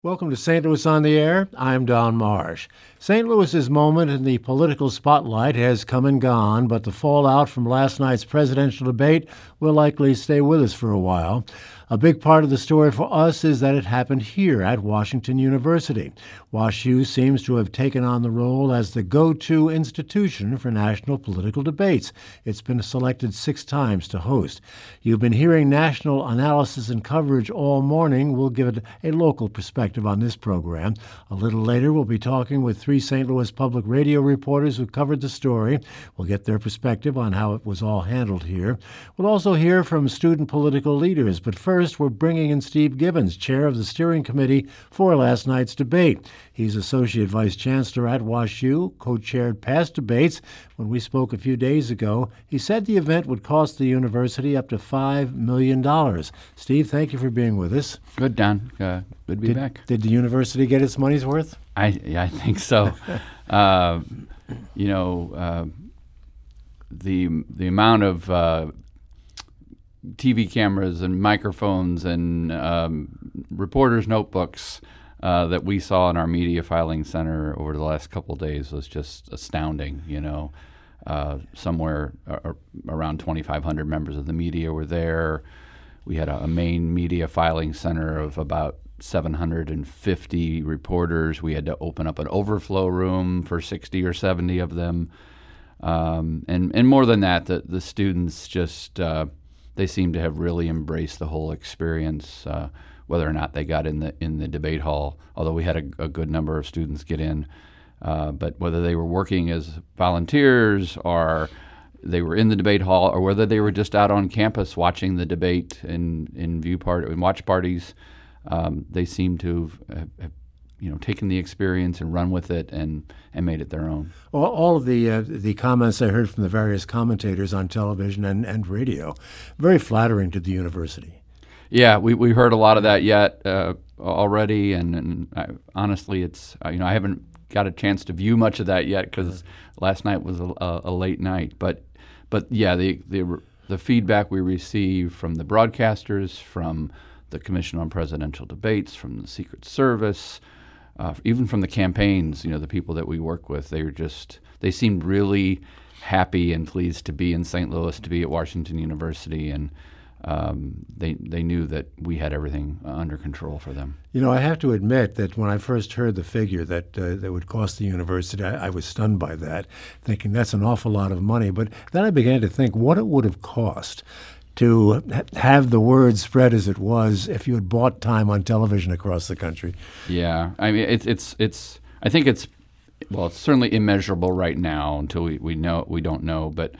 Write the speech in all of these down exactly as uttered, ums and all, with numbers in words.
Welcome to Saint Louis on the Air. I'm Don Marsh. Saint Louis's moment in the political spotlight has come and gone, but the fallout from last night's presidential debate will likely stay with us for a while. A big part of the story for us is that it happened here at Washington University. WashU seems to have taken on the role as the go-to institution for national political debates. It's been selected six times to host. You've been hearing national analysis and coverage all morning. We'll give it a local perspective on this program. A little later, we'll be talking with three Saint Louis Public Radio reporters who covered the story. We'll get their perspective on how it was all handled here. We'll also hear from student political leaders, but first, we're bringing in Steve Gibbons, chair of the steering committee for last night's debate. He's Associate Vice Chancellor at WashU, co-chaired past debates. When we spoke a few days ago, he said the event would cost the university up to five million dollars. Steve, thank you for being with us. Good, Don. Uh, good to be did, back. Did the university get its money's worth? I yeah, I think so. uh, you know, uh, the the amount of uh, T V cameras and microphones and um, reporters' notebooks uh, that we saw in our media filing center over the last couple of days was just astounding. You know, uh, somewhere uh, around twenty-five hundred members of the media were there. We had a, a main media filing center of about seven hundred fifty reporters. We had to open up an overflow room for sixty or seventy of them. Um, and, and more than that, the, the students just... Uh, They seem to have really embraced the whole experience, uh, whether or not they got in the in the debate hall. Although we had a, a good number of students get in, uh, but whether they were working as volunteers or they were in the debate hall, or whether they were just out on campus watching the debate in in view part and watch parties, um, they seem to have, have you know, taken the experience and run with it and, and made it their own. All, all of the uh, the comments I heard from the various commentators on television and, and radio, very flattering to the university. Yeah, we we heard a lot of that yet uh, already, and, and I, honestly, it's uh, you know I haven't got a chance to view much of that yet because last night was a, a, a late night. But but yeah, the the the feedback we received from the broadcasters, from the Commission on Presidential Debates, from the Secret Service. Uh, even from the campaigns, you know, the people that we work with, they were just, they seemed really happy and pleased to be in Saint Louis, to be at Washington University, and um, they they knew that we had everything under control for them. You know, I have to admit that when I first heard the figure that uh, that would cost the university, I, I was stunned by that, thinking that's an awful lot of money. But then I began to think what it would have cost to have the word spread as it was if you had bought time on television across the country. Yeah, I mean, it's it's it's. I think it's well, it's certainly immeasurable right now until we, we know we don't know. But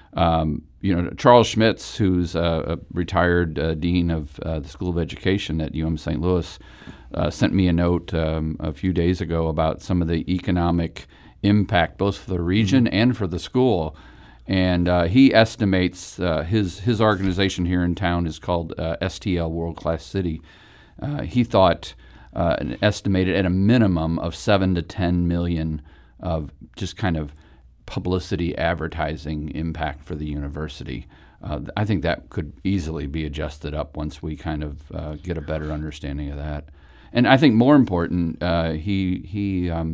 um, you know, Charles Schmitz, who's a, a retired uh, dean of uh, the School of Education at U M Saint Louis, uh, sent me a note um, a few days ago about some of the economic impact, both for the region mm-hmm. and for the school. And uh, he estimates uh, his his organization here in town is called uh, S T L World Class City. Uh, he thought uh, an estimated at a minimum of seven to ten million of just kind of publicity advertising impact for the university. Uh, I think that could easily be adjusted up once we kind of uh, get a better understanding of that. And I think more important, uh, he he. Um,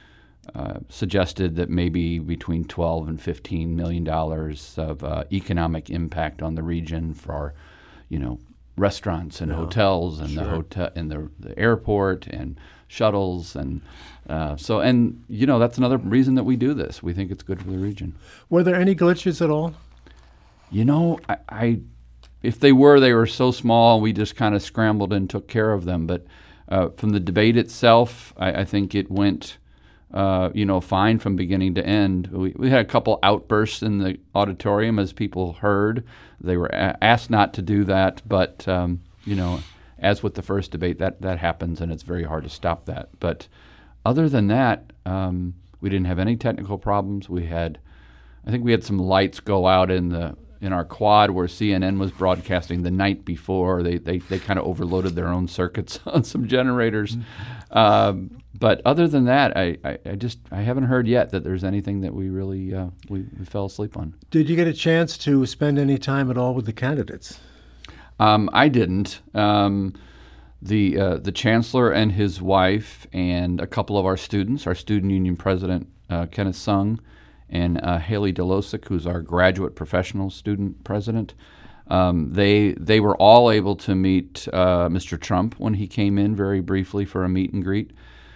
Uh, suggested that maybe between twelve and fifteen million dollars of uh, economic impact on the region for, you know, restaurants and no, hotels and sure. the hotel and the, the airport and shuttles and uh, so and you know that's another reason that we do this. We think it's good for the region. Were there any glitches at all? You know, I, I if they were, they were so small. We just kind of scrambled and took care of them. But uh, from the debate itself, I, I think it went. Uh, you know, fine from beginning to end. We, we had a couple outbursts in the auditorium as people heard. They were a- asked not to do that, but, um, you know, as with the first debate, that, that happens, and it's very hard to stop that. But other than that, um, we didn't have any technical problems. We had, I think we had some lights go out in the in our quad where C N N was broadcasting the night before. They they, they kind of overloaded their own circuits on some generators. Mm-hmm. Um, but other than that, I, I, I just I haven't heard yet that there's anything that we really uh, we, we fell asleep on. Did you get a chance to spend any time at all with the candidates? Um, I didn't. Um, the uh, the chancellor and his wife and a couple of our students, our student union president uh, Kenneth Sung, and uh, Haley Delosic, who's our graduate professional student president. Um, they they were all able to meet uh, Mister Trump when he came in very briefly for a meet and greet.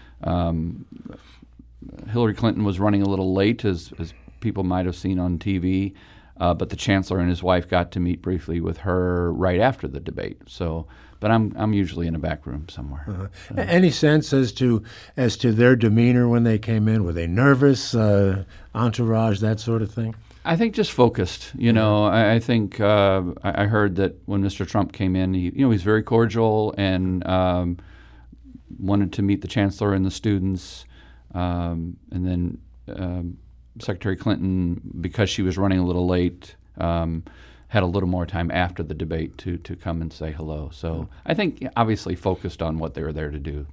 Um, Hillary Clinton was running a little late, as, as people might have seen on T V, uh, but the chancellor and his wife got to meet briefly with her right after the debate. So, but I'm I'm usually in a back room somewhere. Uh-huh. So. Any sense as to as to their demeanor when they came in? Were they nervous, uh, entourage, that sort of thing? I think just focused. You know, I, I think uh, I, I heard that when Mister Trump came in, he, you know, he's very cordial and um, wanted to meet the chancellor and the students. Um, and then um, Secretary Clinton, because she was running a little late, um, had a little more time after the debate to to come and say hello. So I think obviously focused on what they were there to do.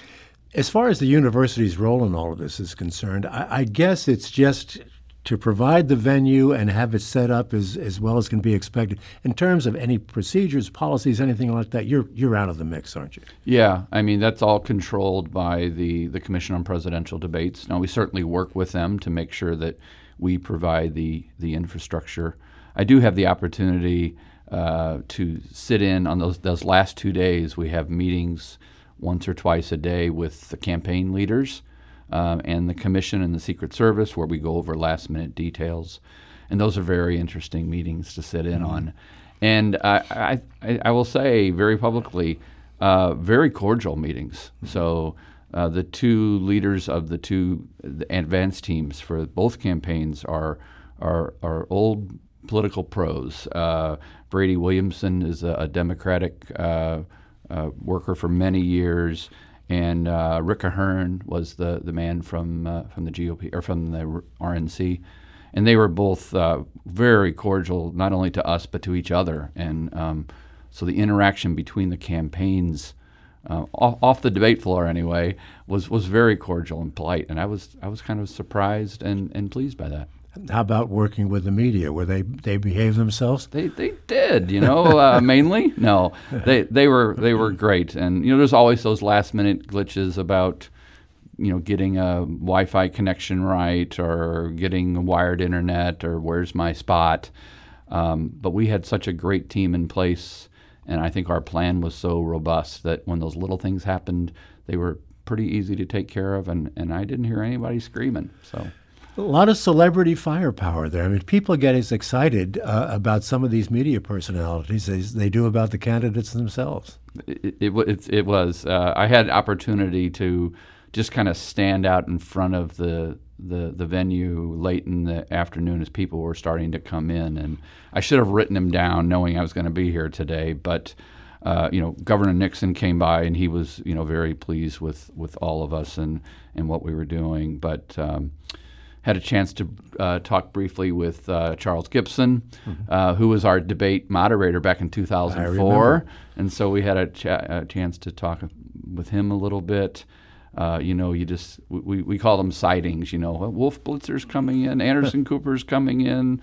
As far as the university's role in all of this is concerned, I, I guess it's just to provide the venue and have it set up as, as well as can be expected. In terms of any procedures, policies, anything like that, you're you're out of the mix, aren't you? Yeah, I mean, that's all controlled by the, the Commission on Presidential Debates. Now, we certainly work with them to make sure that we provide the, the infrastructure. I do have the opportunity uh, to sit in on those, those last two days. We have meetings once or twice a day with the campaign leaders, Um, and the Commission and the Secret Service, where we go over last-minute details, and those are very interesting meetings to sit in mm-hmm. on. And I, I, I will say very publicly, uh, very cordial meetings. Mm-hmm. So uh, the two leaders of the two the advanced teams for both campaigns are are, are old political pros. Uh, Brady Williamson is a, a Democratic uh, uh, worker for many years. And uh, Rick Ahern was the, the man from uh, from the G O P or from the R N C, and they were both uh, very cordial, not only to us but to each other. And um, so the interaction between the campaigns, uh, off, off the debate floor anyway, was, was very cordial and polite. And I was I was kind of surprised and, and pleased by that. How about working with the media? Were they they behave themselves? They they did, you know, uh, mainly. No, they they were they were great, and you know, there's always those last minute glitches about, you know, getting a Wi-Fi connection right or getting a wired internet or where's my spot. Um, but we had such a great team in place, and I think our plan was so robust that when those little things happened, they were pretty easy to take care of, and, and I didn't hear anybody screaming. So. A lot of celebrity firepower there. I mean, people get as excited uh, about some of these media personalities as they do about the candidates themselves. It, it, it, it was. Uh, I had opportunity to just kind of stand out in front of the, the the venue late in the afternoon as people were starting to come in, and I should have written them down knowing I was going to be here today, but uh, you know, Governor Nixon came by and he was, you know, very pleased with, with all of us and, and what we were doing, but um, had a chance to uh, talk briefly with uh, Charles Gibson, mm-hmm. uh, who was our debate moderator back in two thousand four, and so we had a, ch- a chance to talk with him a little bit. Uh, you know, you just we, we call them sightings. You know, Wolf Blitzer's coming in, Anderson Cooper's coming in,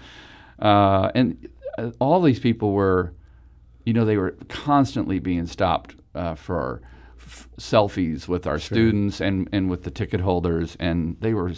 uh, and all these people were, you know, they were constantly being stopped uh, for f- selfies with our sure. students and, and with the ticket holders, and they were.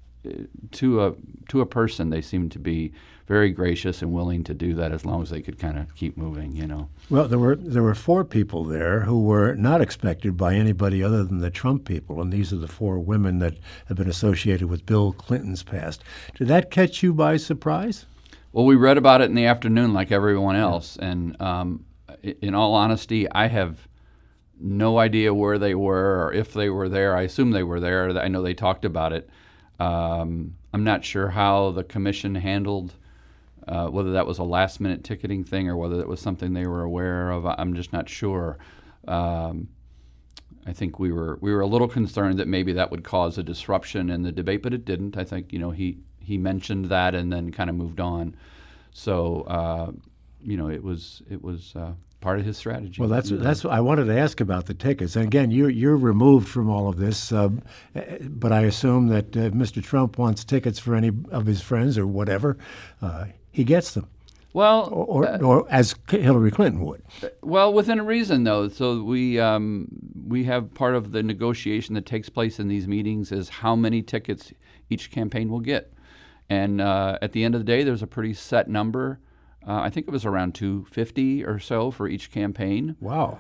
To a to a person, they seemed to be very gracious and willing to do that as long as they could kind of keep moving, you know. Well, there were there were four people there who were not expected by anybody other than the Trump people, and these are the four women that have been associated with Bill Clinton's past. Did that catch you by surprise? Well, we read about it in the afternoon like everyone else, and um, in all honesty, I have no idea where they were or if they were there. I assume they were there. I know they talked about it. Um, I'm not sure how the commission handled uh, whether that was a last-minute ticketing thing or whether that was something they were aware of. I'm just not sure. Um, I think we were we were a little concerned that maybe that would cause a disruption in the debate, but it didn't. I think you know he he mentioned that and then kind of moved on. So uh, you know it was it was. Uh, part of his strategy. Well, that's that's what I wanted to ask about the tickets. And again, you're you're removed from all of this, uh, but I assume that uh, Mister Trump wants tickets for any of his friends or whatever. Uh, he gets them. Well, or, or, uh, or as Hillary Clinton would. Well, within a reason, though. So we um, we have part of the negotiation that takes place in these meetings is how many tickets each campaign will get. And uh, at the end of the day, there's a pretty set number. Uh, I think it was around two hundred fifty or so for each campaign. Wow.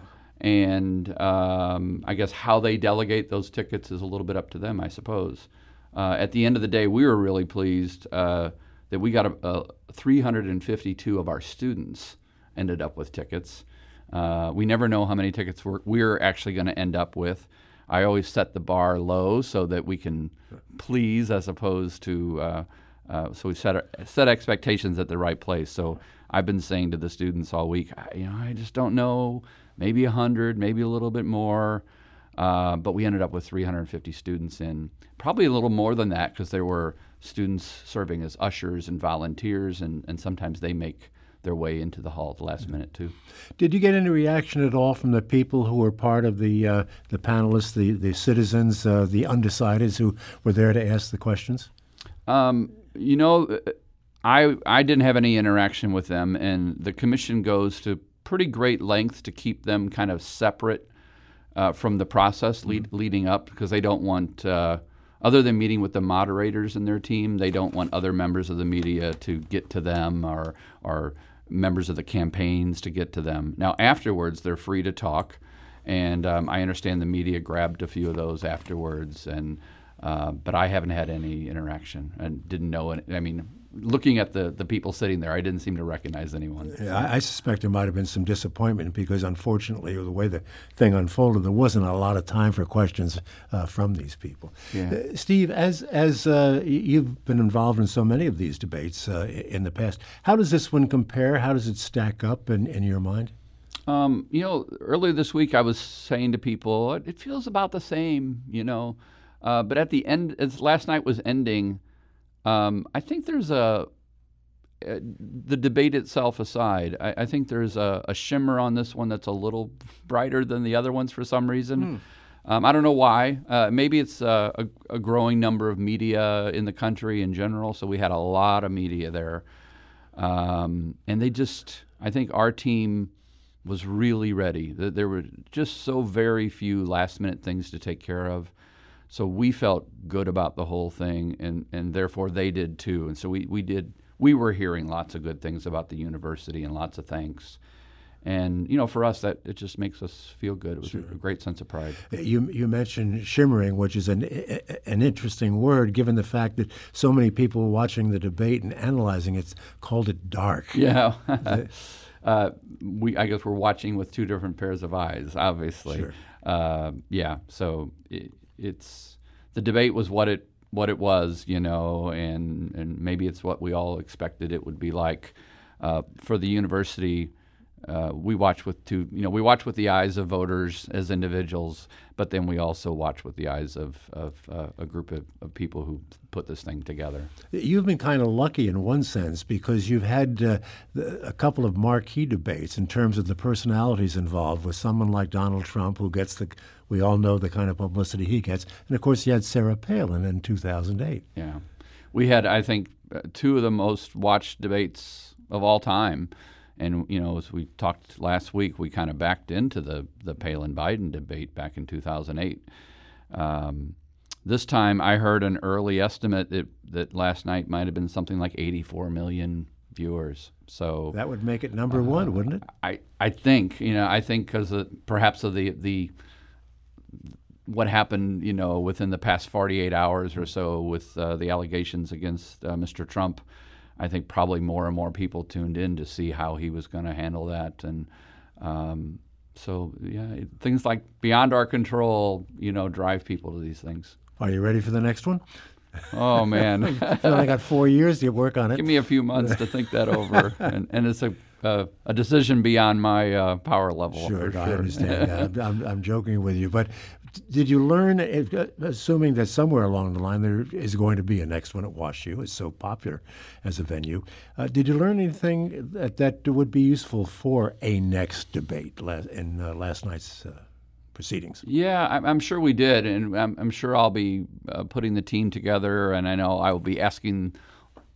And um, I guess how they delegate those tickets is a little bit up to them, I suppose. Uh, at the end of the day, we were really pleased uh, that we got a, a three hundred fifty-two of our students ended up with tickets. Uh, we never know how many tickets we're, we're actually going to end up with. I always set the bar low so that we can please, as opposed to uh, uh, so we set set expectations at the right place. So I've been saying to the students all week, you know, I just don't know, maybe a hundred, maybe a little bit more. Uh, but we ended up with three hundred fifty students in, probably a little more than that because there were students serving as ushers and volunteers, and, and sometimes they make their way into the hall at the last minute too. Did you get any reaction at all from the people who were part of the uh, the panelists, the the citizens, uh, the undecideds who were there to ask the questions? Um, you know, I I didn't have any interaction with them, and the commission goes to pretty great lengths to keep them kind of separate uh, from the process lead, mm-hmm. leading up, because they don't want, uh, other than meeting with the moderators and their team, they don't want other members of the media to get to them, or or members of the campaigns to get to them. Now, afterwards, they're free to talk, and um, I understand the media grabbed a few of those afterwards, and uh, but I haven't had any interaction and didn't know it. I mean, looking at the, the people sitting there, I didn't seem to recognize anyone. Yeah, I, I suspect there might have been some disappointment because, unfortunately, the way the thing unfolded, there wasn't a lot of time for questions uh, from these people. Yeah. Uh, Steve, as as uh, you've been involved in so many of these debates uh, in the past, how does this one compare? How does it stack up in, in your mind? Um, you know, earlier this week I was saying to people, it feels about the same, you know. Uh, but at the end, as last night was ending, Um, I think there's a, uh, the debate itself aside, I, I think there's a, a shimmer on this one that's a little brighter than the other ones for some reason. Hmm. Um, I don't know why. Uh, maybe it's uh, a, a growing number of media in the country in general, so we had a lot of media there. Um, and they just, I think our team was really ready. There were just so very few last-minute things to take care of. So we felt good about the whole thing, and, and therefore they did too. And so we, we did we were hearing lots of good things about the university and lots of thanks. And you know, for us, that it just makes us feel good. It was sure. a great sense of pride. You you mentioned shimmering, which is an an interesting word, given the fact that so many people watching the debate and analyzing it called it dark. Yeah. uh, we I guess we're watching with two different pairs of eyes, obviously. Sure. Uh, yeah. So. It, It's the debate was what it what it was, you know, and, and maybe it's what we all expected it would be like. Uh, for the university, uh, we watch with two, you know, we watch with the eyes of voters as individuals, but then we also watch with the eyes of, of uh, a group of, of people who put this thing together. You've been kind of lucky in one sense because you've had uh, a couple of marquee debates in terms of the personalities involved with someone like Donald Trump, who gets the, we all know the kind of publicity he gets. And of course, you had Sarah Palin in two thousand eight. Yeah. We had, I think, uh, two of the most watched debates of all time. And, you know, as we talked last week, we kind of backed into the, the Palin-Biden debate back in two thousand eight. Um, this time I heard an early estimate that, that last night might have been something like eighty-four million viewers. So that would make it number uh, one, wouldn't it? I, I think, you know, I think because perhaps of the, the what happened, you know, within the past forty-eight hours or so with uh, the allegations against uh, Mister Trump, I think probably more and more people tuned in to see how he was going to handle that. And um, so, yeah, things like beyond our control, you know, drive people to these things. Are you ready for the next one? Oh, man. I feel like I got four years to work on it. Give me a few months to think that over. And, and it's a, uh, a decision beyond my uh, power level. Sure, sure. I understand. Yeah, I'm, I'm, I'm joking with you. But did you learn, assuming that somewhere along the line there is going to be a next one at WashU, it's so popular as a venue, uh, did you learn anything that, that would be useful for a next debate last, in uh, last night's uh, proceedings? Yeah, I'm, I'm sure we did, and I'm, I'm sure I'll be uh, putting the team together, and I know I will be asking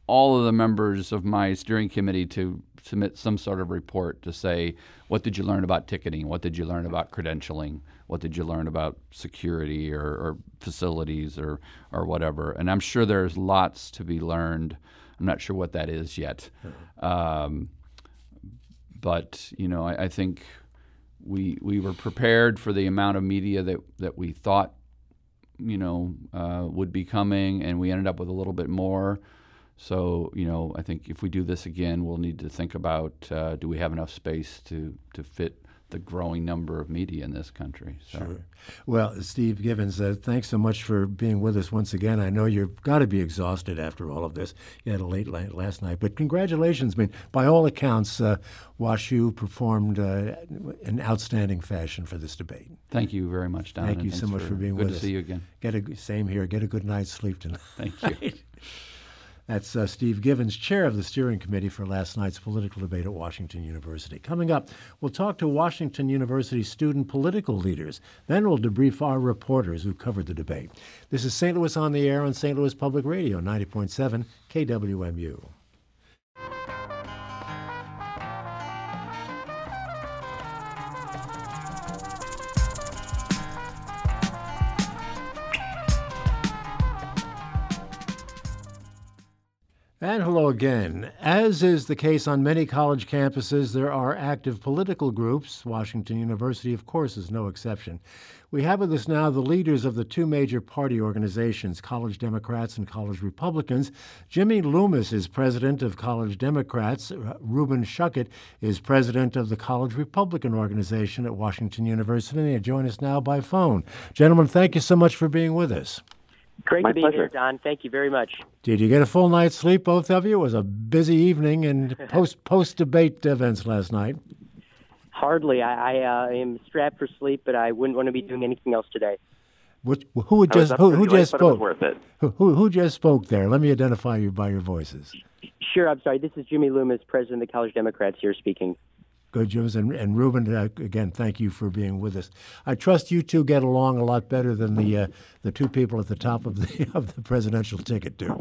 all of the members of my steering committee to submit some sort of report to say, what did you learn about ticketing? What did you learn about credentialing? What did you learn about security or, or facilities or, or whatever? And I'm sure there's lots to be learned. I'm not sure what that is yet. Mm-hmm. Um, but, you know, I, I think we we were prepared for the amount of media that, that we thought, you know, uh, would be coming, and we ended up with a little bit more. So, you know, I think if we do this again, we'll need to think about uh, do we have enough space to, to fit the growing number of media in this country. So. Sure. Well, Steve Givens, uh, thanks so much for being with us once again. I know you've got to be exhausted after all of this. You had a late night last night, but congratulations. I mean, by all accounts, uh, WashU performed uh, in outstanding fashion for this debate. Thank you very much, Don. Thank you so much for, for being with us. Good to see you again. Get a, same here. Get a good night's sleep tonight. Thank you. That's uh, Steve Givens, chair of the steering committee for last night's political debate at Washington University. Coming up, we'll talk to Washington University student political leaders. Then we'll debrief our reporters who covered the debate. This is Saint Louis on the Air on Saint Louis Public Radio, ninety point seven K W M U. And hello again. As is the case on many college campuses, there are active political groups. Washington University, of course, is no exception. We have with us now the leaders of the two major party organizations, College Democrats and College Republicans. Jimmy Loomis is president of College Democrats. Reuben Schuchat is president of the College Republican organization at Washington University. They join us now by phone. Gentlemen, thank you so much for being with us. Great My to be pleasure. here, Don. Thank you very much. Did you get a full night's sleep, both of you? It was a busy evening and post post debate events last night. Hardly. I, I uh, am strapped for sleep, but I wouldn't want to be doing anything else today. Which, who would I was just up who, pretty who late, just but it was spoke? worth it. Who, who who just spoke there? Let me identify you by your voices. Sure. I'm sorry. This is Jimmy Loomis, president of the College Democrats, here speaking. Good, James. And, and Reuben, uh, again, thank you for being with us. I trust you two get along a lot better than the uh, the two people at the top of the of the presidential ticket do.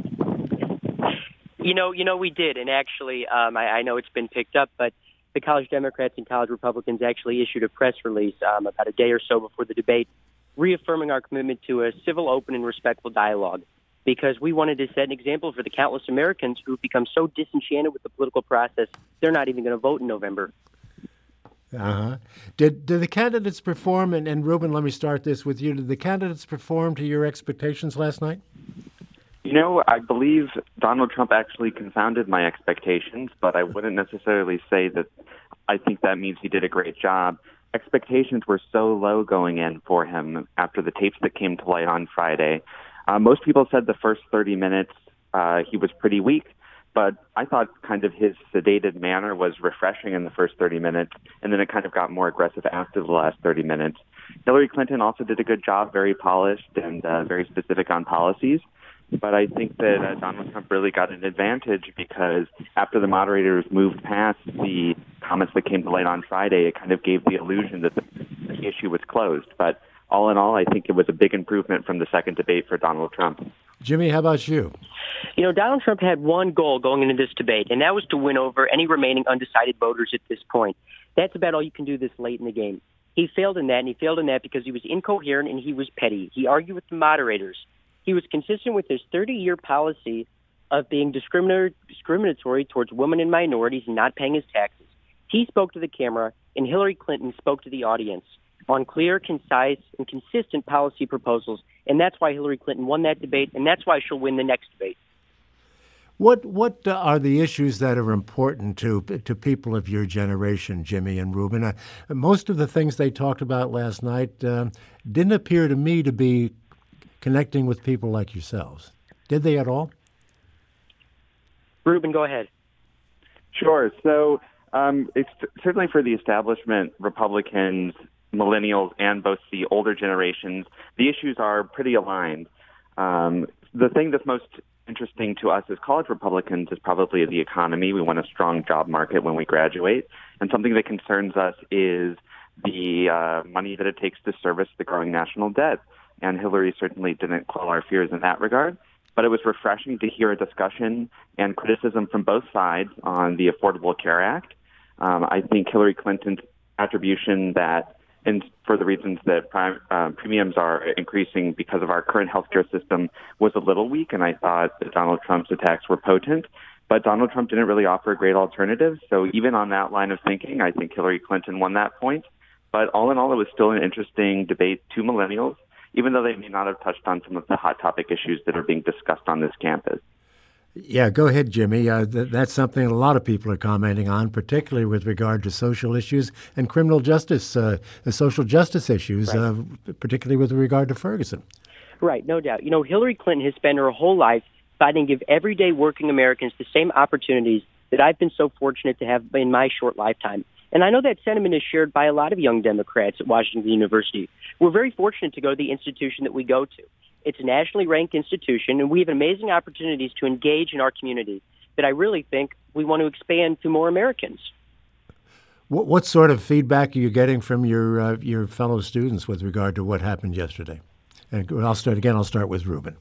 You know, you know, we did, and actually, um, I, I know it's been picked up, but the College Democrats and College Republicans actually issued a press release um, about a day or so before the debate, reaffirming our commitment to a civil, open, and respectful dialogue, because we wanted to set an example for the countless Americans who've become so disenchanted with the political process, they're not even going to vote in November. Uh-huh. Did did the candidates perform, and, and Reuben, let me start this with you. Did the candidates perform to your expectations last night? You know, I believe Donald Trump actually confounded my expectations, but I wouldn't necessarily say that I think that means he did a great job. Expectations were so low going in for him after the tapes that came to light on Friday. Uh, most people said the first thirty minutes uh, he was pretty weak. But I thought kind of his sedated manner was refreshing in the first thirty minutes, and then it kind of got more aggressive after the last thirty minutes. Hillary Clinton also did a good job, very polished and uh, very specific on policies. But I think that uh, Donald Trump really got an advantage because after the moderators moved past the comments that came to light on Friday, it kind of gave the illusion that the, the issue was closed. But all in all, I think it was a big improvement from the second debate for Donald Trump. Jimmy, how about you? You know, Donald Trump had one goal going into this debate, and that was to win over any remaining undecided voters at this point. That's about all you can do this late in the game. He failed in that, and he failed in that because he was incoherent and he was petty. He argued with the moderators. He was consistent with his thirty-year policy of being discriminator- discriminatory towards women and minorities and not paying his taxes. He spoke to the camera, and Hillary Clinton spoke to the audience on clear, concise, and consistent policy proposals. And that's why Hillary Clinton won that debate, and that's why she'll win the next debate. What what uh, are the issues that are important to to people of your generation, Jimmy and Reuben? Uh, most of the things they talked about last night uh, didn't appear to me to be connecting with people like yourselves. Did they at all? Reuben, go ahead. Sure. So um, it's certainly for the establishment, Republicans, millennials, and both the older generations, the issues are pretty aligned. Um, the thing that's most interesting to us as college Republicans is probably the economy. We want a strong job market when we graduate. And something that concerns us is the uh, money that it takes to service the growing national debt. And Hillary certainly didn't quell our fears in that regard. but it was refreshing to hear a discussion and criticism from both sides on the Affordable Care Act. Um, I think Hillary Clinton's attribution that, and for the reasons that prime, uh, premiums are increasing because of our current healthcare system, was a little weak, and I thought that Donald Trump's attacks were potent. But Donald Trump didn't really offer a great alternative. So even on that line of thinking, I think Hillary Clinton won that point. But all in all, it was still an interesting debate to millennials, even though they may not have touched on some of the hot topic issues that are being discussed on this campus. Yeah, go ahead, Jimmy. Uh, th- that's something a lot of people are commenting on, particularly with regard to social issues and criminal justice, uh, the social justice issues, Right. uh, particularly with regard to Ferguson. Right, no doubt. You know, Hillary Clinton has spent her whole life fighting to give everyday working Americans the same opportunities that I've been so fortunate to have in my short lifetime. And I know that sentiment is shared by a lot of young Democrats at Washington University. We're very fortunate to go to the institution that we go to. It's a nationally ranked institution, and we have amazing opportunities to engage in our community that I really think we want to expand to more Americans. What, what sort of feedback are you getting from your uh, your fellow students with regard to what happened yesterday? And I'll start again. I'll start with Ruben.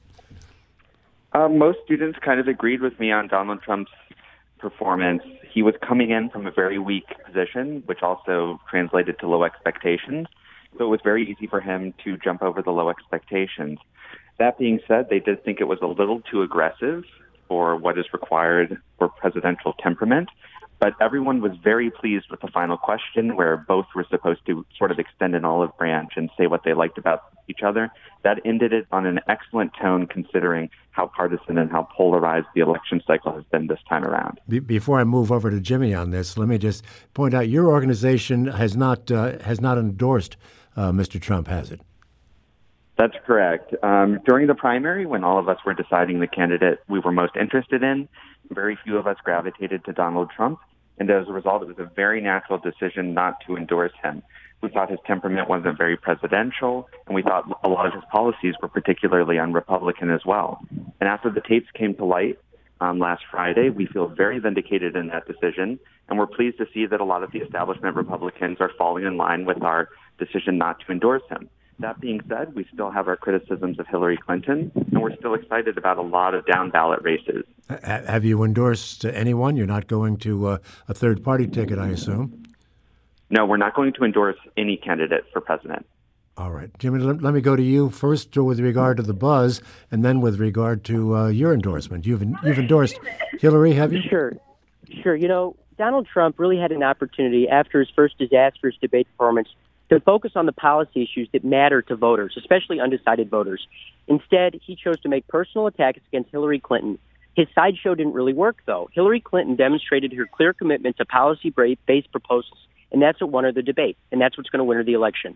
Uh, most students kind of agreed with me on Donald Trump's performance. He was coming in from a very weak position, which also translated to low expectations. So it was very easy for him to jump over the low expectations. That being said, they did think it was a little too aggressive for what is required for presidential temperament. But everyone was very pleased with the final question, where both were supposed to sort of extend an olive branch and say what they liked about each other. That ended it on an excellent tone, considering how partisan and how polarized the election cycle has been this time around. Be- before I move over to Jimmy on this, let me just point out your organization has not uh, has not endorsed uh, Mister Trump, has it? That's correct. Um, during the primary, when all of us were deciding the candidate we were most interested in, very few of us gravitated to Donald Trump. And as a result, it was a very natural decision not to endorse him. We thought his temperament wasn't very presidential, and we thought a lot of his policies were particularly un-Republican as well. And after the tapes came to light um, last Friday, we feel very vindicated in that decision, and we're pleased to see that a lot of the establishment Republicans are falling in line with our decision not to endorse him. That being said, we still have our criticisms of Hillary Clinton, and we're still excited about a lot of down-ballot races. H- have you endorsed anyone? You're not going to uh, a third-party ticket, I assume? No, we're not going to endorse any candidate for president. All right. Jimmy, let, let me go to you first with regard to the buzz, and then with regard to uh, your endorsement. You've you've endorsed Hillary, have you? Sure, sure. You know, Donald Trump really had an opportunity after his first disastrous debate performance to focus on the policy issues that matter to voters, especially undecided voters. Instead, he chose to make personal attacks against Hillary Clinton. His sideshow didn't really work, though. Hillary Clinton demonstrated her clear commitment to policy-based proposals, and that's what won her the debate, and that's what's going to win her the election.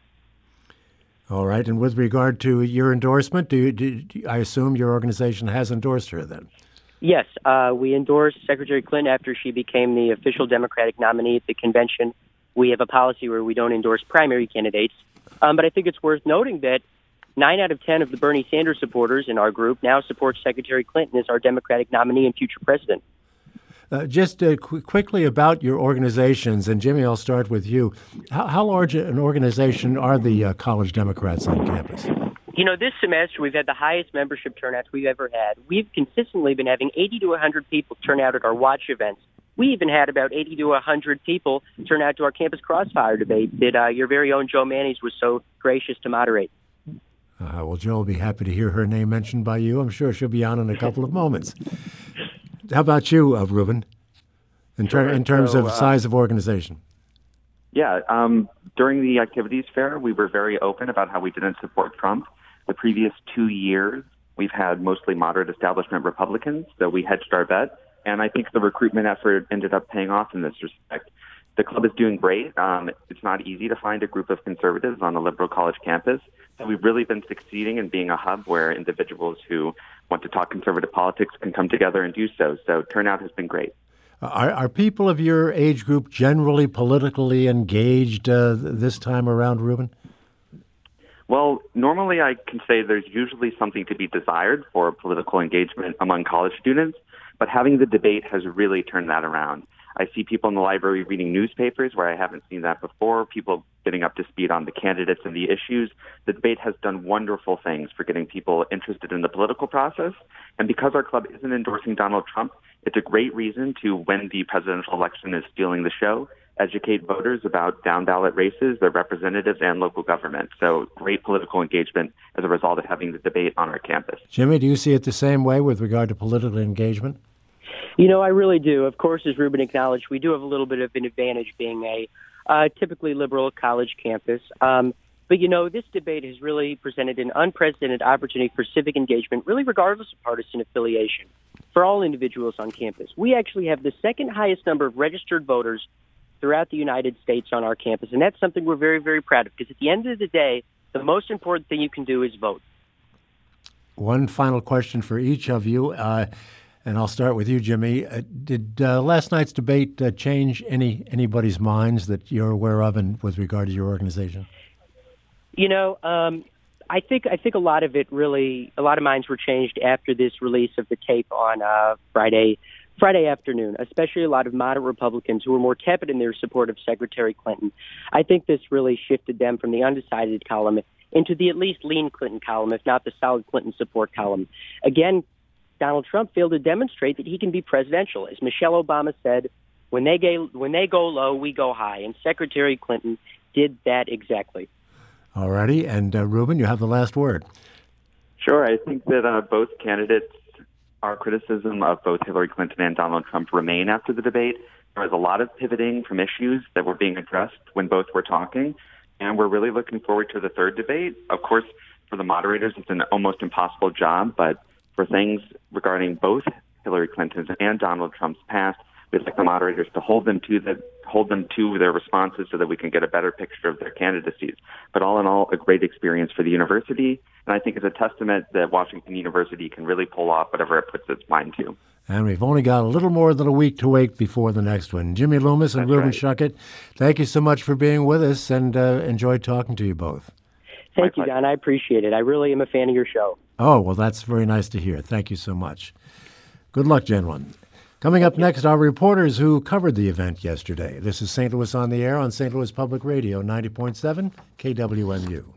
All right. And with regard to your endorsement, do, you, do I assume your organization has endorsed her then? Yes, uh, we endorsed Secretary Clinton after she became the official Democratic nominee at the convention. We have a policy where we don't endorse primary candidates. Um, but I think it's worth noting that nine out of ten of the Bernie Sanders supporters in our group now support Secretary Clinton as our Democratic nominee and future president. Uh, just uh, qu- quickly about your organizations, and Jimmy, I'll start with you. How, how large an organization are the uh, college Democrats on campus? You know, this semester we've had the highest membership turnouts we've ever had. We've consistently been having eighty to one hundred people turn out at our watch events. We even had about eighty to one hundred people turn out to our Campus Crossfire debate that uh, your very own Jo Mannies was so gracious to moderate. Uh, well, Jo will be happy to hear her name mentioned by you. I'm sure she'll be on in a couple of moments. How about you, uh, Ruben, in, ter- Sure. in terms So, of uh, size of organization? Yeah, um, during the activities fair, we were very open about how we didn't support Trump. The previous two years, we've had mostly moderate establishment Republicans, so we hedged our bet. And I think the recruitment effort ended up paying off in this respect. The club is doing great. Um, it's not easy to find a group of conservatives on a liberal college campus. So we've really been succeeding in being a hub where individuals who want to talk conservative politics can come together and do so. So turnout has been great. Are, are people of your age group generally politically engaged uh, this time around, Ruben? Well, normally I can say there's usually something to be desired for political engagement among college students, but having the debate has really turned that around. I see people in the library reading newspapers where I haven't seen that before, people getting up to speed on the candidates and the issues. The debate has done wonderful things for getting people interested in the political process. And because our club isn't endorsing Donald Trump, it's a great reason to, when the presidential election is stealing the show, educate voters about down-ballot races, their representatives, and local government. So great political engagement as a result of having the debate on our campus. Jimmy, do you see it the same way with regard to political engagement? You know, I really do. Of course, as Ruben acknowledged, we do have a little bit of an advantage being a uh, typically liberal college campus. Um, but, you know, this debate has really presented an unprecedented opportunity for civic engagement, really regardless of partisan affiliation, for all individuals on campus. We actually have the second highest number of registered voters throughout the United States on our campus, and that's something we're very, very proud of, because at the end of the day, the most important thing you can do is vote. One final question for each of you, uh, and I'll start with you, Jimmy. Uh, did uh, last night's debate uh, change any anybody's minds that you're aware of and with regard to your organization? You know, um, I think I think a lot of it really, a lot of minds were changed after this release of the tape on uh, Friday Friday afternoon, especially a lot of moderate Republicans who were more tepid in their support of Secretary Clinton. I think this really shifted them from the undecided column into the at least lean Clinton column, if not the solid Clinton support column. Again, Donald Trump failed to demonstrate that he can be presidential. As Michelle Obama said, when they go, when they go low, we go high. And Secretary Clinton did that exactly. All righty. And uh, Ruben, you have the last word. Sure. I think that uh, both candidates, our criticism of both Hillary Clinton and Donald Trump remain after the debate. There was a lot of pivoting from issues that were being addressed when both were talking, and we're really looking forward to the third debate. Of course, for the moderators, it's an almost impossible job, but for things regarding both Hillary Clinton's and Donald Trump's past, we'd like the moderators to hold them to the hold them to their responses so that we can get a better picture of their candidacies. But all in all, a great experience for the university, and I think it's a testament that Washington University can really pull off whatever it puts its mind to. And we've only got a little more than a week to wait before the next one. Jimmy Loomis and That's Ruben right. Schuckett, thank you so much for being with us, and uh, enjoyed talking to you both. Thank My you, pleasure. Don. I appreciate it. I really am a fan of your show. Oh, well, that's very nice to hear. Thank you so much. Good luck, gentlemen. Coming up next, our reporters who covered the event yesterday. This is Saint Louis on the Air on Saint Louis Public Radio, ninety point seven K W M U.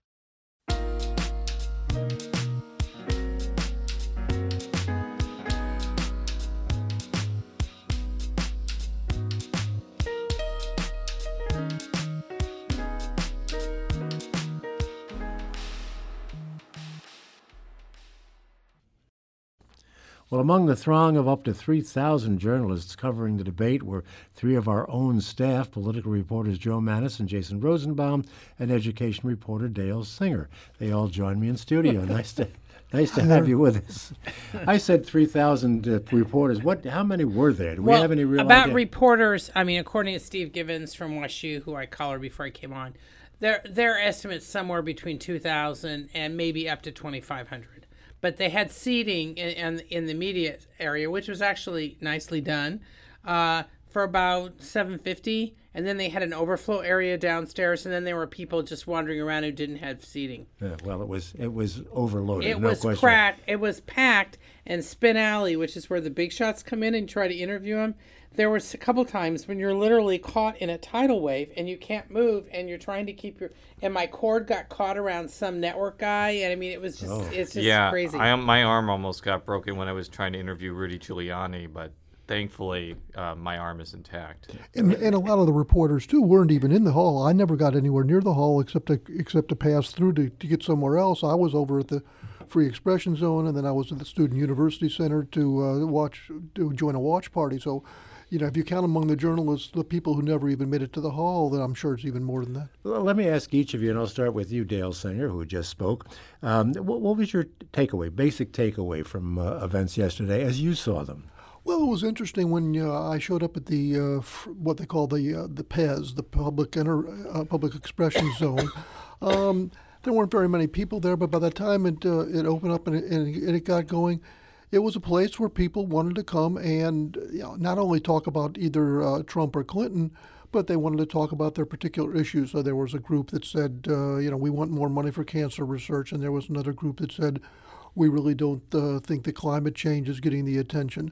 Well, among the throng of up to three thousand journalists covering the debate were three of our own staff, political reporters Joe Manis and Jason Rosenbaum, and education reporter Dale Singer. They all joined me in studio. nice to nice to have you with us. I said three thousand uh, reporters. What? How many were there? Do we well, have any real about idea? reporters, I mean, according to Steve Givens from WashU, who I collared before I came on, their their estimate's somewhere between two thousand and maybe up to twenty-five hundred. But they had seating in, in, in the media area, which was actually nicely done, uh, for about seven fifty. And then they had an overflow area downstairs, and then there were people just wandering around who didn't have seating. Yeah, well, it was it was overloaded. It no was question. cracked. It was packed. And Spin Alley, which is where the big shots come in and try to interview them, there was a couple times when you're literally caught in a tidal wave and you can't move, and you're trying to keep your. And my cord got caught around some network guy, and I mean, it was just Oh. it's just yeah, crazy. I, my arm almost got broken when I was trying to interview Rudy Giuliani, but thankfully uh, my arm is intact. And, and a lot of the reporters too weren't even in the hall. I never got anywhere near the hall except to except to pass through to, to get somewhere else. I was over at the Free Expression Zone, and then I was at the Student University Center to uh, watch to join a watch party. So, you know, if you count among the journalists the people who never even made it to the hall, then I'm sure it's even more than that. Well, let me ask each of you, and I'll start with you, Dale Singer, who just spoke. Um, what, what was your takeaway, basic takeaway from uh, events yesterday as you saw them? Well, it was interesting when uh, I showed up at the uh, f- what they call the uh, the P E Z, the Public Inter- uh, Public Expression Zone. Um, there weren't very many people there, but by the time it uh, it opened up and it, and it got going, it was a place where people wanted to come and, you know, not only talk about either uh, Trump or Clinton, but they wanted to talk about their particular issues. So there was a group that said, uh, you know, we want more money for cancer research, and there was another group that said, we really don't uh, think that climate change is getting the attention.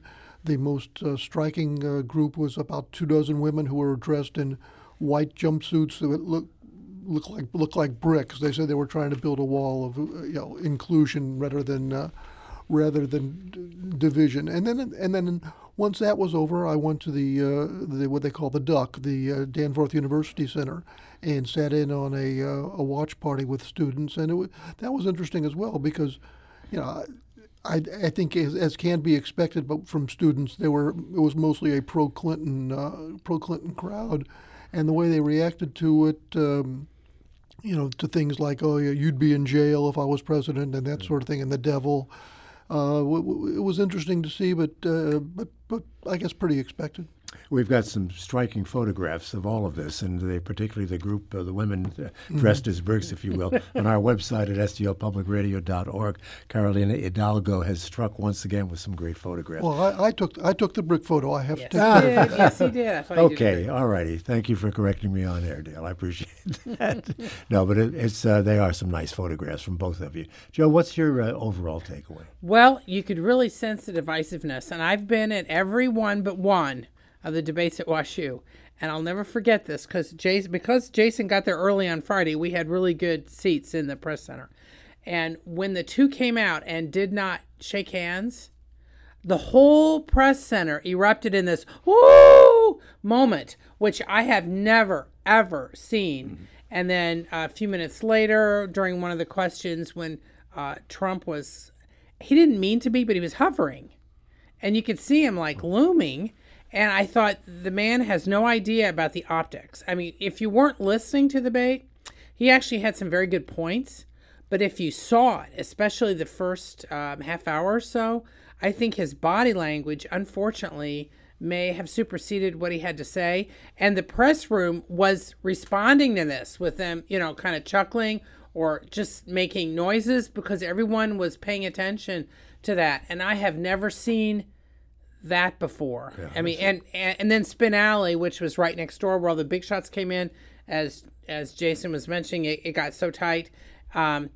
the most uh, striking uh, group was about two dozen women who were dressed in white jumpsuits that look look like look like bricks. They said they were trying to build a wall of uh, you know inclusion rather than uh, rather than d- division. And then and then once that was over, I went to the, uh, the what they call the Duck, the uh, Danforth University Center, and sat in on a uh, a watch party with students, and it was, that was interesting as well because, you know. I, I think, as, as can be expected, but from students, they were it was mostly a pro-Clinton uh, pro-Clinton crowd, and the way they reacted to it, um, you know, to things like, "Oh, yeah, you'd be in jail if I was president," and that sort of thing, and the devil. Uh, w- w- it was interesting to see, but uh, but but I guess pretty expected. We've got some striking photographs of all of this, and they, particularly the group, uh, the women uh, dressed as bricks, if you will, on our website at S T L public radio dot org. Carolina Hidalgo has struck once again with some great photographs. Well, I, I took I took the brick photo. I have Yes, to he take did. Yes, he did. I thought he did Okay, great. all righty. Thank you for correcting me on air, Dale. I appreciate that. No, but it, it's uh, they are some nice photographs from both of you. Joe, what's your uh, overall takeaway? Well, you could really sense the divisiveness, and I've been at every one but one of the debates at WashU, and I'll never forget this because Jason, because Jason got there early on Friday, we had really good seats in the press center, and when the two came out and did not shake hands, the whole press center erupted in this woo moment, which I have never ever seen. Mm-hmm. And then a few minutes later, during one of the questions, when uh, Trump was, he didn't mean to be, but he was hovering, and you could see him like looming. And I thought the man has no idea about the optics. I mean, if you weren't listening to the debate, he actually had some very good points. But if you saw it, especially the first um, half hour or so, I think his body language, unfortunately, may have superseded what he had to say. And the press room was responding to this with them, you know, kind of chuckling or just making noises because everyone was paying attention to that. And I have never seen that before. Yeah, I mean, and, and and then Spin Alley, which was right next door where all the big shots came in, as as Jason was mentioning, it, it got so tight. Um,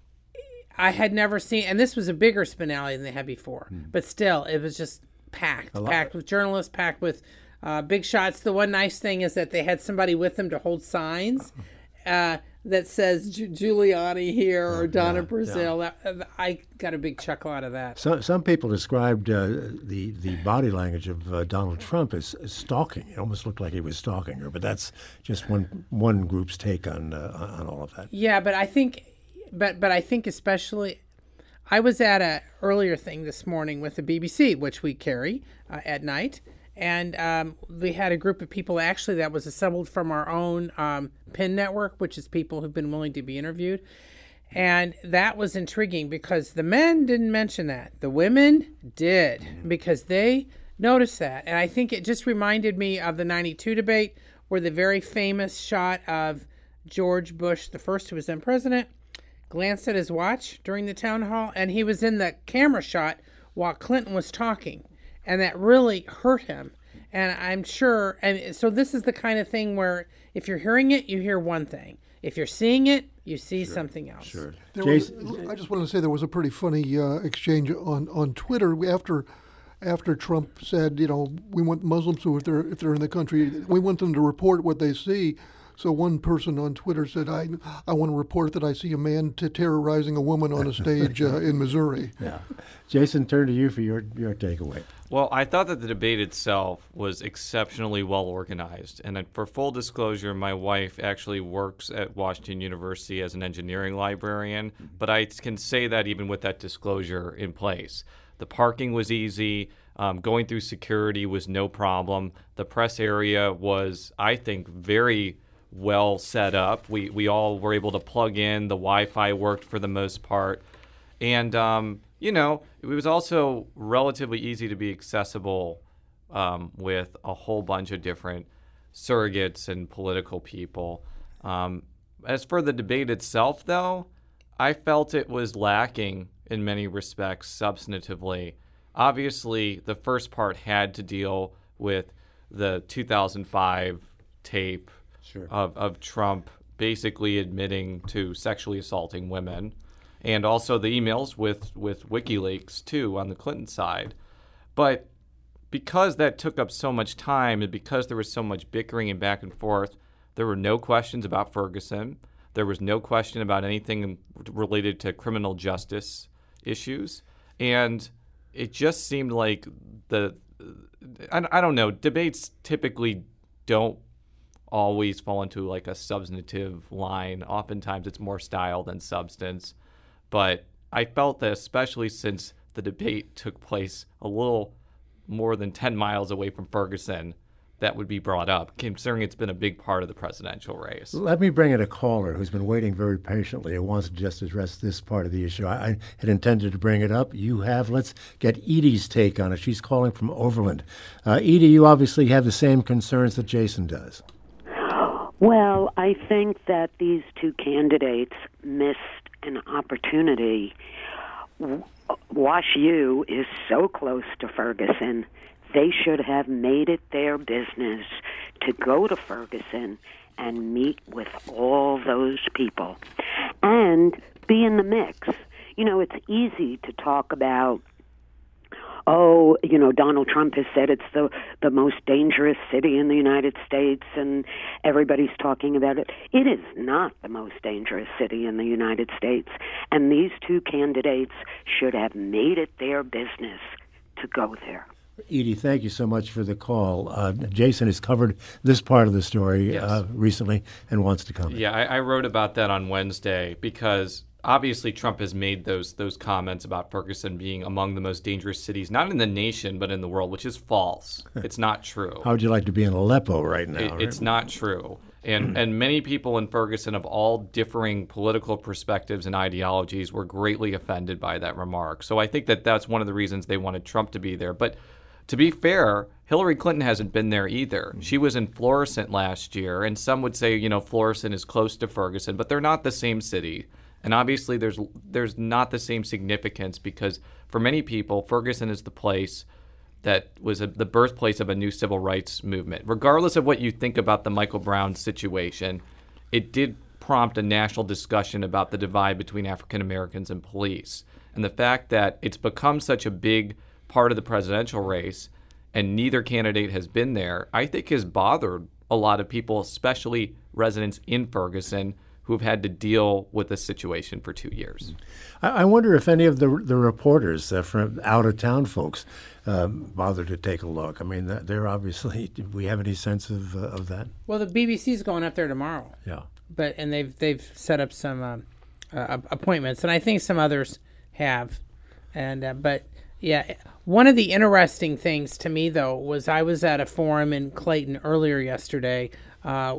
I had never seen, and this was a bigger Spin Alley than they had before, mm. but still, it was just packed, packed with journalists, packed with uh, big shots. The one nice thing is that they had somebody with them to hold signs. Uh, that says Ju- Giuliani here or Donna yeah, Brazil. Yeah. That, I got a big chuckle out of that. So, some people described uh, the the body language of uh, Donald Trump as, as stalking. It almost looked like he was stalking her, but that's just one one group's take on uh, on all of that. Yeah, but I think, but but I think especially, I was at a earlier thing this morning with the B B C, which we carry uh, at night. And um, we had a group of people actually that was assembled from our own um, P I N network, which is people who've been willing to be interviewed. And that was intriguing because the men didn't mention that. The women did because they noticed that. And I think it just reminded me of the ninety-two debate where the very famous shot of George Bush, the first who was then president, glanced at his watch during the town hall, and he was in the camera shot while Clinton was talking. And that really hurt him. And I'm sure, and so this is the kind of thing where if you're hearing it, you hear one thing. If you're seeing it, you see sure. something else. Sure. Was, I just wanted to say there was a pretty funny uh, exchange on, on Twitter after after Trump said, you know, we want Muslims to, if they're, if they're in the country, we want them to report what they see. So one person on Twitter said, I I want to report that I see a man t- terrorizing a woman on a stage uh, in Missouri. Yeah. Jason, turn to you for your, your takeaway. Well, I thought that the debate itself was exceptionally well organized. And for full disclosure, my wife actually works at Washington University as an engineering librarian. But I can say that even with that disclosure in place. The parking was easy. Um, going through security was no problem. The press area was, I think, very well set up. We we all were able to plug in. The Wi-Fi worked for the most part. And, um, you know, it was also relatively easy to be accessible um, with a whole bunch of different surrogates and political people. Um, as for the debate itself, though, I felt it was lacking in many respects substantively. Obviously, the first part had to deal with the two thousand five tape Sure. Of, of Trump basically admitting to sexually assaulting women, and also the emails with, with WikiLeaks, too, on the Clinton side. But because that took up so much time and because there was so much bickering and back and forth, there were no questions about Ferguson. There was no question about anything related to criminal justice issues. And it just seemed like the, I, I don't know, debates typically don't always fall into like a substantive line. Oftentimes it's more style than substance. But I felt that especially since the debate took place a little more than ten miles away from Ferguson, that would be brought up, considering it's been a big part of the presidential race. Let me bring in a caller who's been waiting very patiently and wants to just address this part of the issue. I, I had intended to bring it up. You have. Let's get Edie's take on it. She's calling from Overland. Uh, Edie, you obviously have the same concerns that Jason does. Well, I think that these two candidates missed an opportunity. Wash U is so close to Ferguson. They should have made it their business to go to Ferguson and meet with all those people and be in the mix. You know, it's easy to talk about, oh, you know, Donald Trump has said it's the, the most dangerous city in the United States and everybody's talking about it. It is not the most dangerous city in the United States. And these two candidates should have made it their business to go there. Edie, thank you so much for the call. Uh, Jason has covered this part of the story Yes. uh, recently and wants to comment. Yeah, I, I wrote about that on Wednesday because obviously Trump has made those those comments about Ferguson being among the most dangerous cities, not in the nation, but in the world, which is false. It's not true. How would you like to be in Aleppo right now? It, right? It's not true. And and many people in Ferguson of all differing political perspectives and ideologies were greatly offended by that remark. So I think that that's one of the reasons they wanted Trump to be there. But to be fair, Hillary Clinton hasn't been there either. She was in Florissant last year, and some would say, you know, Florissant is close to Ferguson, but they're not the same city. And obviously there's there's not the same significance because for many people, Ferguson is the place that was a, the birthplace of a new civil rights movement. Regardless of what you think about the Michael Brown situation, it did prompt a national discussion about the divide between African Americans and police. And the fact that it's become such a big part of the presidential race and neither candidate has been there, I think has bothered a lot of people, especially residents in Ferguson, who've had to deal with this situation for two years. I, I wonder if any of the the reporters uh, from out-of-town folks um, bothered to take a look. I mean, they're obviously, do we have any sense of uh, of that? Well, the B B C's going up there tomorrow. Yeah. But and they've they've set up some um, uh, appointments, and I think some others have. And uh, but yeah, one of the interesting things to me though was I was at a forum in Clayton earlier yesterday, uh,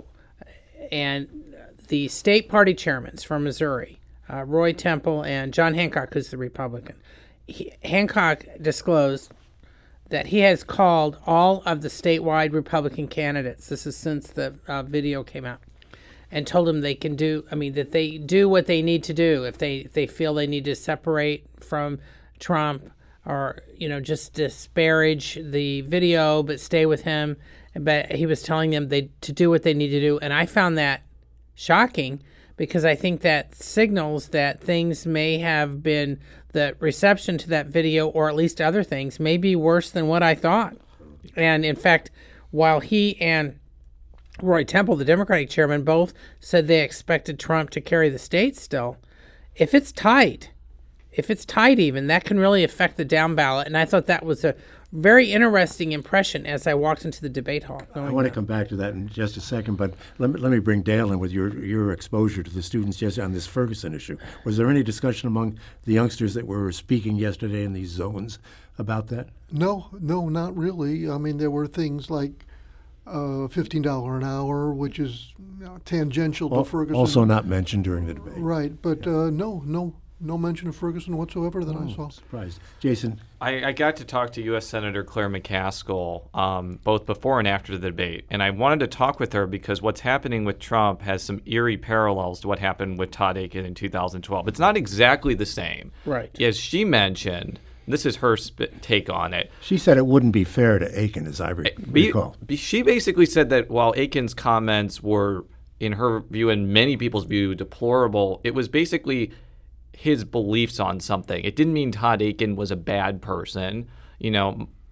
and the state party chairmen from Missouri, uh, Roy Temple and John Hancock, who's the Republican. He, Hancock disclosed that he has called all of the statewide Republican candidates. This is since the uh, video came out, and told them they can do. I mean, that they do what they need to do if they if they feel they need to separate from Trump or you know just disparage the video, but stay with him. But he was telling them they to do what they need to do, and I found that shocking because I think that signals that things may have been, the reception to that video or at least other things may be worse than what I thought. And in fact, while he and Roy Temple, the Democratic chairman, both said they expected Trump to carry the state still, if it's tight, if it's tight even, that can really affect the down ballot. And I thought that was a very interesting impression as I walked into the debate hall. I want to come back to that in just a second, but let me, let me bring Dale in with your your exposure to the students just on this Ferguson issue. Was there any discussion among the youngsters that were speaking yesterday in these zones about that? No, no, not really. I mean, there were things like uh, fifteen dollars an hour, which is you know, tangential to Al- Ferguson. Also not mentioned during the debate. Right, but uh, no, no, no mention of Ferguson whatsoever that Oh, I saw. Surprised. Jason? I, I got to talk to U S Senator Claire McCaskill um, both before and after the debate, and I wanted to talk with her because what's happening with Trump has some eerie parallels to what happened with Todd Akin in two thousand twelve. It's not exactly the same. Right. As she mentioned, this is her sp- take on it. She said it wouldn't be fair to Akin, as I re- Be- recall. be- she basically said that while Akin's comments were, in her view and many people's view, deplorable, it was basically his beliefs on something. It didn't mean Todd Akin was a bad person. You know,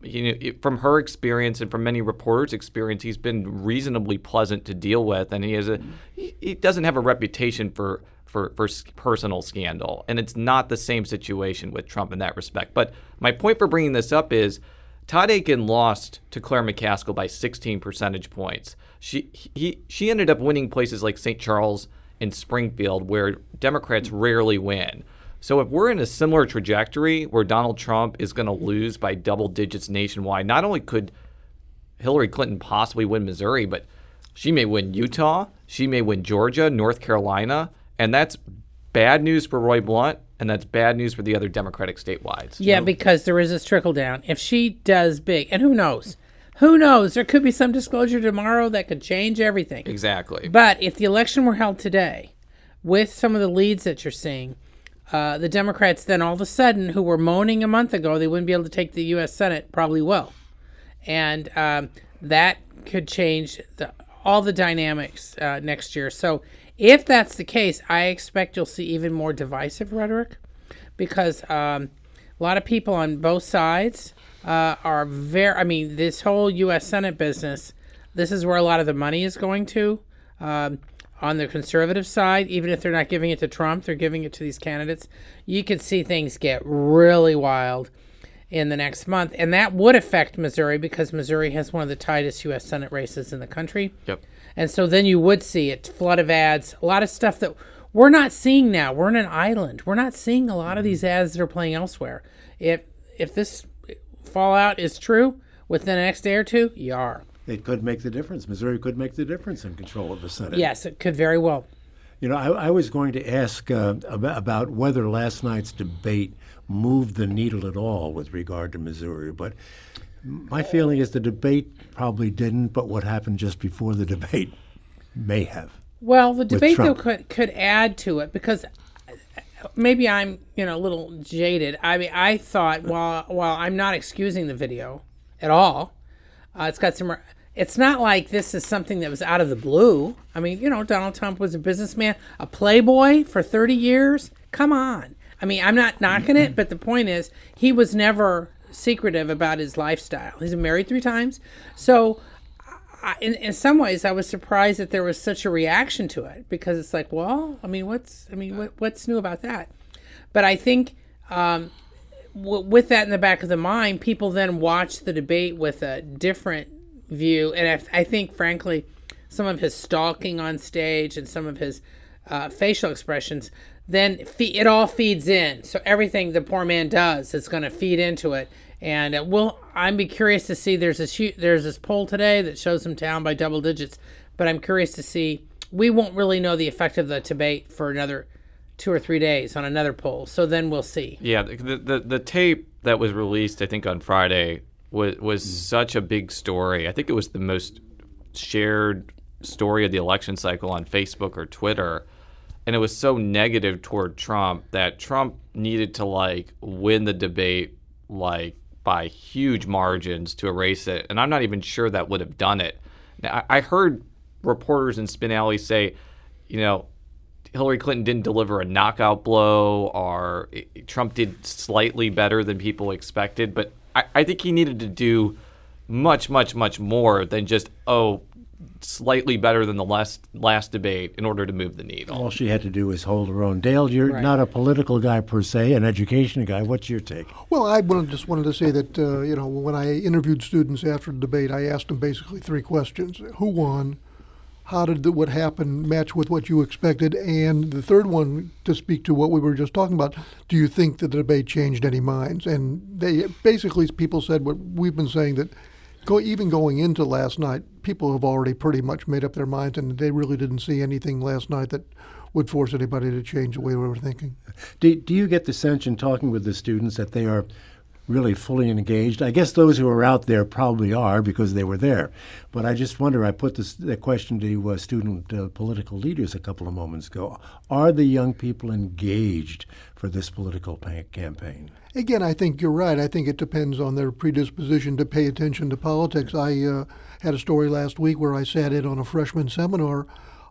you know, it, from her experience and from many reporters' experience, he's been reasonably pleasant to deal with, and he has a he, he doesn't have a reputation for. For, for personal scandal. And it's not the same situation with Trump in that respect. But my point for bringing this up is Todd Akin lost to Claire McCaskill by sixteen percentage points. She he she ended up winning places like Saint Charles and Springfield where Democrats rarely win. So if we're in a similar trajectory where Donald Trump is going to lose by double digits nationwide, not only could Hillary Clinton possibly win Missouri, but she may win Utah, she may win Georgia, North Carolina. And that's bad news for Roy Blunt, and that's bad news for the other Democratic statewide. Yeah, because there is this trickle down. If she does big, and who knows? Who knows? There could be some disclosure tomorrow that could change everything. Exactly. But if the election were held today, with some of the leads that you're seeing, uh, the Democrats then all of a sudden, who were moaning a month ago they wouldn't be able to take the U S Senate, probably will. And um, that could change the, all the dynamics uh, next year. So if that's the case, I expect you'll see even more divisive rhetoric because um, a lot of people on both sides uh, are very, I mean, this whole U S Senate business, this is where a lot of the money is going to. Um, on the conservative side, even if they're not giving it to Trump, they're giving it to these candidates. You could see things get really wild in the next month. And that would affect Missouri because Missouri has one of the tightest U S Senate races in the country. Yep. And so then you would see it, flood of ads, a lot of stuff that we're not seeing now. We're in an island. We're not seeing a lot of these ads that are playing elsewhere. If if this fallout is true within the next day or two, you are. It could make the difference. Missouri could make the difference in control of the Senate. Yes, it could very well. You know, I, I was going to ask uh, about, about whether last night's debate moved the needle at all with regard to Missouri, but my feeling is the debate probably didn't, but what happened just before the debate may have. Well, the debate, though, could could add to it because maybe I'm, you know, a little jaded. I mean, I thought, while, while I'm not excusing the video at all, uh, it's got some... It's not like this is something that was out of the blue. I mean, you know, Donald Trump was a businessman, a playboy for thirty years. Come on. I mean, I'm not knocking it, but the point is he was never secretive about his lifestyle. He's been married three times. So I, in, in some ways, I was surprised that there was such a reaction to it because it's like, well, I mean, what's I mean, what, what's new about that? But I think um, w- with that in the back of the mind, people then watch the debate with a different view. And I, I think, frankly, some of his stalking on stage and some of his uh, facial expressions, then fe- it all feeds in. So everything the poor man does is going to feed into it. And uh, we'll, I'm be curious to see, there's this, there's this poll today that shows him down by double digits, but I'm curious to see, we won't really know the effect of the debate for another two or three days on another poll. So then we'll see. Yeah, the the, the tape that was released, I think, on Friday was, was mm. such a big story. I think it was the most shared story of the election cycle on Facebook or Twitter. And it was so negative toward Trump that Trump needed to, like, win the debate, like, by huge margins to erase it. And I'm not even sure that would have done it. Now, I heard reporters in Spinelli say, you know, Hillary Clinton didn't deliver a knockout blow or Trump did slightly better than people expected. But I, I think he needed to do much, much, much more than just, oh, slightly better than the last last debate in order to move the needle. All she had to do was hold her own. Dale, you're right. Not a political guy per se, an education guy. What's your take? Well, I wanted, just wanted to say that, uh, you know, when I interviewed students after the debate, I asked them basically three questions. Who won? How did the, what happened match with what you expected? And the third one, to speak to what we were just talking about, do you think the debate changed any minds? And they basically, people said what we've been saying, that Go, even going into last night, people have already pretty much made up their minds, and they really didn't see anything last night that would force anybody to change the way we were thinking. Do, do you get the sense in talking with the students that they are really fully engaged? I guess those who are out there probably are because they were there. But I just wonder, I put this the question to uh, student uh, political leaders a couple of moments ago. Are the young people engaged for this political pa- campaign? Again, I think you're right. I think it depends on their predisposition to pay attention to politics. I uh, had a story last week where I sat in on a freshman seminar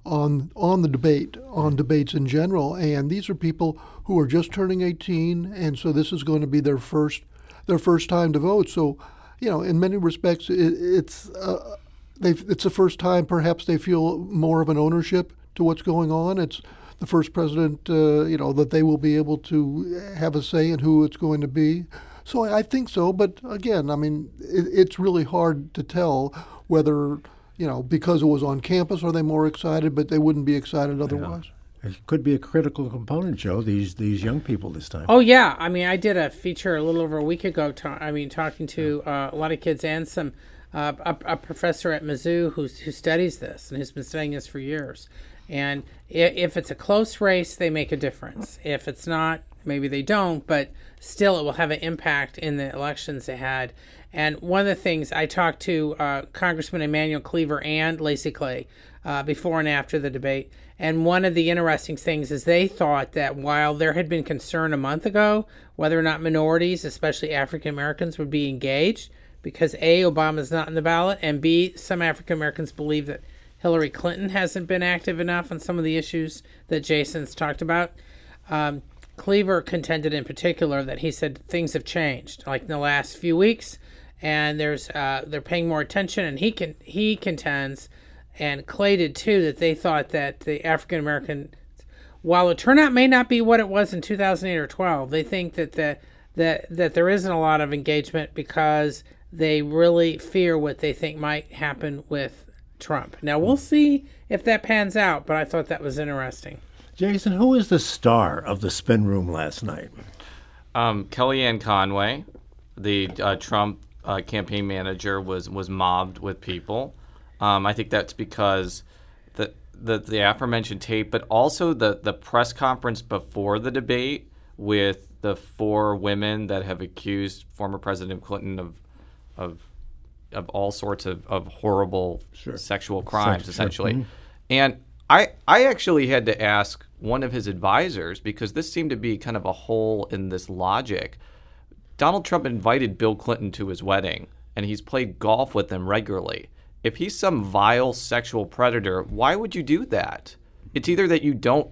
on on the debate, on debates in general, and these are people who are just turning eighteen, and so this is going to be their first their first time to vote. So, you know, in many respects, it, it's uh, they've, it's the first time perhaps they feel more of an ownership to what's going on. It's the first president, uh, you know, that they will be able to have a say in who it's going to be. So I think so. But again, I mean, it, it's really hard to tell whether, you know, because it was on campus, are they more excited, but they wouldn't be excited otherwise. Yeah. It could be a critical component, Joe, these these young people this time. Oh, yeah. I mean, I did a feature a little over a week ago, ta- I mean, talking to uh, a lot of kids and some uh, a, a professor at Mizzou who's, who studies this and who's been studying this for years. And if it's a close race, they make a difference. If it's not, maybe they don't, but still it will have an impact in the elections ahead. And one of the things I talked to uh, Congressman Emanuel Cleaver and Lacey Clay uh, before and after the debate. And one of the interesting things is they thought that while there had been concern a month ago whether or not minorities, especially African Americans, would be engaged, because A, Obama's not on the ballot, and B, some African Americans believe that Hillary Clinton hasn't been active enough on some of the issues that Jason's talked about. Um, Cleaver contended in particular that he said things have changed, like in the last few weeks, and there's uh, they're paying more attention. And he can he contends, and Clay did too, that they thought that the African American, while the turnout may not be what it was in two thousand eight or twelve, they think that the that that there isn't a lot of engagement because they really fear what they think might happen with Trump. Now, we'll see if that pans out, but I thought that was interesting. Jason, who is the star of the spin room last night? Um, Kellyanne Conway, the uh, Trump uh, campaign manager, was was mobbed with people. Um, I think that's because the, the the aforementioned tape, but also the, the press conference before the debate with the four women that have accused former President Clinton of of of all sorts of, of horrible sure. sexual crimes, Sex, essentially. Sure. Mm-hmm. And I I actually had to ask one of his advisors, because this seemed to be kind of a hole in this logic. Donald Trump invited Bill Clinton to his wedding, and he's played golf with them regularly. If he's some vile sexual predator, why would you do that? It's either that you don't,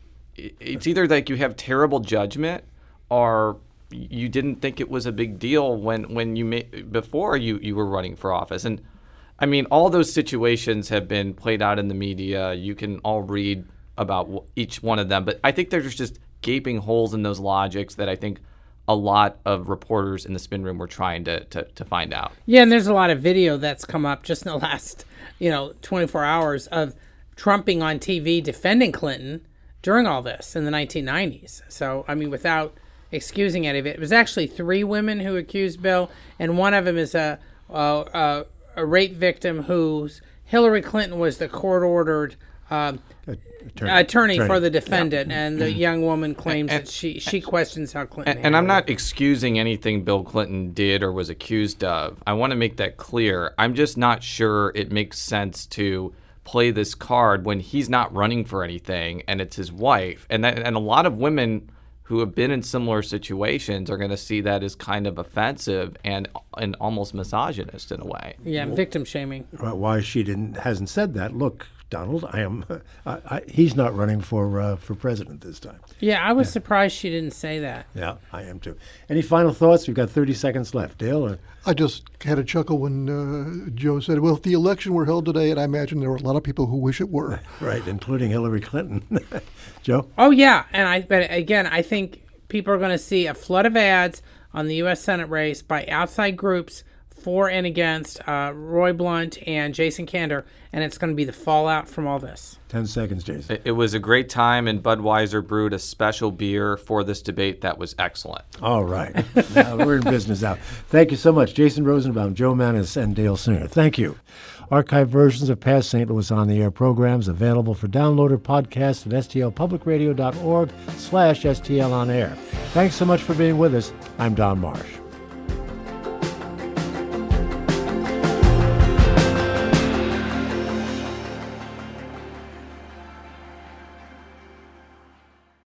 it's either that you have terrible judgment, or you didn't think it was a big deal when, when you made, before you, you were running for office. And I mean, all those situations have been played out in the media. You can all read about each one of them. But I think there's just gaping holes in those logics that I think a lot of reporters in the spin room were trying to, to, to find out. Yeah, and there's a lot of video that's come up just in the last, you know, twenty-four hours of Trump being on T V defending Clinton during all this in the nineteen nineties. So, I mean, without excusing any of it, it was actually three women who accused Bill, and one of them is a a, a, a rape victim whose Hillary Clinton was the court-ordered um, attorney. attorney for the defendant, yeah. and the young woman claims and, that she she questions how Clinton. And, and I'm not excusing anything Bill Clinton did or was accused of. I want to make that clear. I'm just not sure it makes sense to play this card when he's not running for anything and it's his wife. And that, and a lot of women who have been in similar situations are going to see that as kind of offensive and and almost misogynist in a way. Yeah, well, victim shaming. Why she didn't hasn't said that? Look, Donald, I am. I, I, he's not running for uh, for president this time. Yeah, I was yeah. surprised she didn't say that. Yeah, I am too. Any final thoughts? We've got thirty seconds left. Dale? Or? I just had a chuckle when uh, Joe said, well, if the election were held today, and I imagine there were a lot of people who wish it were. Right, including Hillary Clinton. Joe? Oh, yeah. And I, but again, I think people are going to see a flood of ads on the U S Senate race by outside groups for and against uh, Roy Blunt and Jason Kander, and it's going to be the fallout from all this. Ten seconds, Jason. It, it was a great time, and Budweiser brewed a special beer for this debate that was excellent. All right. Now we're in business now. Thank you so much, Jason Rosenbaum, Joe Mannies, and Dale Singer. Thank you. Archived versions of past Saint Louis On the Air programs available for download or podcast at stlpublicradio.org slash STL On Air. Thanks so much for being with us. I'm Don Marsh.